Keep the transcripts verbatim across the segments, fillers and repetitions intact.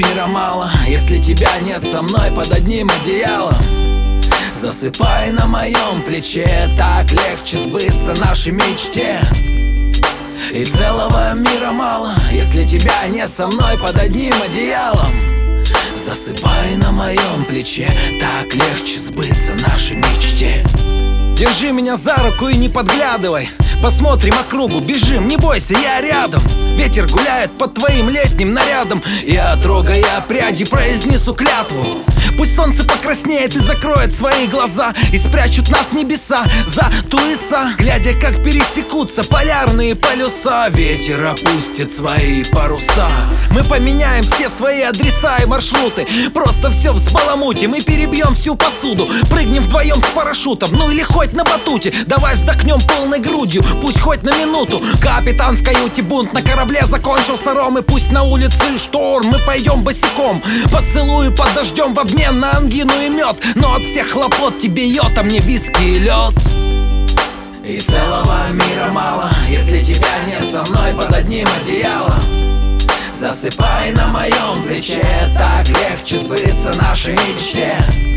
мира мало, если тебя нет со мной под одним одеялом. Засыпай на моем плече, так легче сбыться нашей мечте. И целого мира мало, если тебя нет со мной под одним одеялом. Засыпай на моем плече, так легче сбыться нашей мечте. Держи меня за руку и не подглядывай. Посмотрим округу, бежим, не бойся, я рядом. Ветер гуляет под твоим летним нарядом. Я, трогая пряди, произнесу клятву. Пусть солнце покраснеет и закроет свои глаза, и спрячут нас небеса за туиса. Глядя, как пересекутся полярные полюса, ветер опустит свои паруса. Мы поменяем все свои адреса и маршруты, просто все взбаламутим и перебьем всю посуду. Прыгнем вдвоем с парашютом, ну или хоть на батуте. Давай вздохнем полной грудью, пусть хоть на минуту. Капитан в каюте, бунт на корабле закончился ром. И пусть на улице шторм, мы пойдем босиком. Поцелую под дождем в обмен на ангину и мед. Но от всех хлопот тебе йод, а мне виски и лед. И целого мира мало, если тебя нет со мной под одним одеялом. Засыпай на моем плече, так легче сбыться нашей мечте.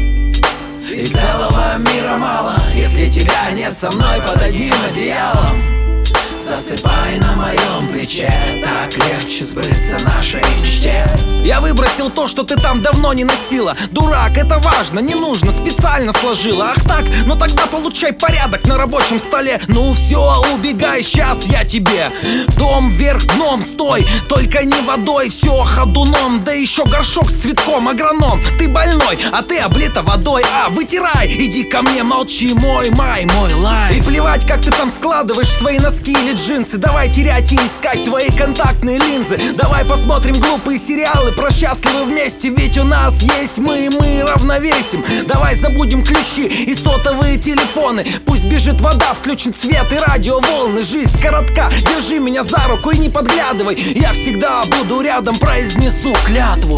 И целого мира мало, если тебя нет со мной под одним одеялом. Засыпай на моем плече, так легче сбыться нашей мечте. Я выбросил то, что ты там давно не носила. Дурак, это важно, не нужно, специально сложила. Ах так, ну тогда получай порядок на рабочем столе. Ну все, убегай, сейчас я тебе. Дом вверх дном, стой, только не водой. Все ходуном, да еще горшок с цветком. Агроном, ты больной, а ты облита водой. А, вытирай, иди ко мне, молчи, мой май, мой лай. И плевать, как ты там складываешь свои носки или джинсы. Давай терять и искать твои контактные линзы. Давай посмотрим глупые сериалы про счастливы вместе. Ведь у нас есть мы, и мы равновесим. Давай забудем ключи и сотовые телефоны. Пусть бежит вода, включен свет и радиоволны. Жизнь коротка, держи меня за руку и не подглядывай. Я всегда буду рядом, произнесу клятву.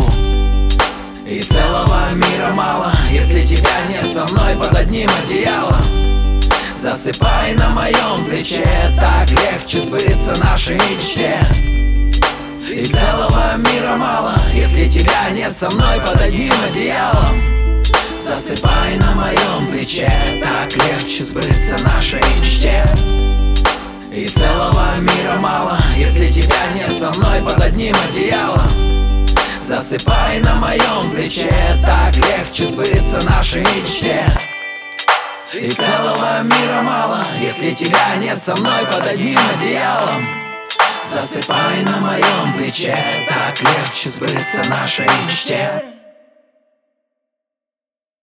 И целого мира мало, если тебя нет со мной под одним одеялом. Засыпай на моем плече, так легче сбыться нашей мечте. И целого мира мало, если тебя нет со мной под одним одеялом. Засыпай на моем плече, так легче сбыться нашей мечте. И целого мира мало, если тебя нет со мной под одним одеялом. Засыпай на моем плече, так легче сбыться нашей мечте. И целого мира мало, если тебя нет со мной под одним одеялом. Засыпай на моем плече, так легче сбыться нашей мечте.